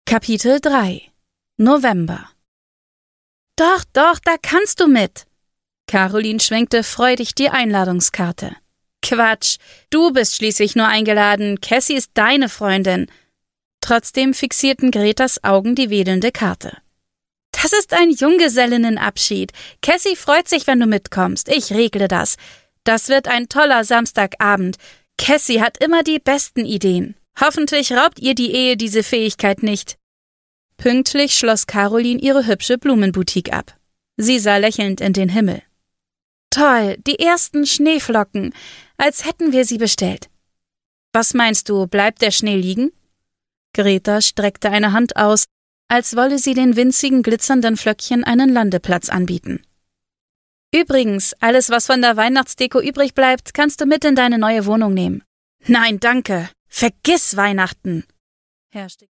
Kapitel 3 November. Doch, da kannst du mit. Caroline schwenkte freudig die Einladungskarte. Quatsch, du bist schließlich nur eingeladen, Cassie ist deine Freundin. Trotzdem fixierten Gretas Augen die wedelnde Karte. Das ist ein Junggesellinnenabschied. Cassie freut sich, wenn du mitkommst. Ich regle das. Das wird ein toller Samstagabend. Cassie hat immer die besten Ideen. Hoffentlich raubt ihr die Ehe diese Fähigkeit nicht. Pünktlich schloss Caroline ihre hübsche Blumenboutique ab. Sie sah lächelnd in den Himmel. Toll, die ersten Schneeflocken, als hätten wir sie bestellt. Was meinst du, bleibt der Schnee liegen? Greta streckte eine Hand aus, als wolle sie den winzigen, glitzernden Flöckchen einen Landeplatz anbieten. Übrigens, alles, was von der Weihnachtsdeko übrig bleibt, kannst du mit in deine neue Wohnung nehmen. Nein, danke. Vergiss Weihnachten, herrschte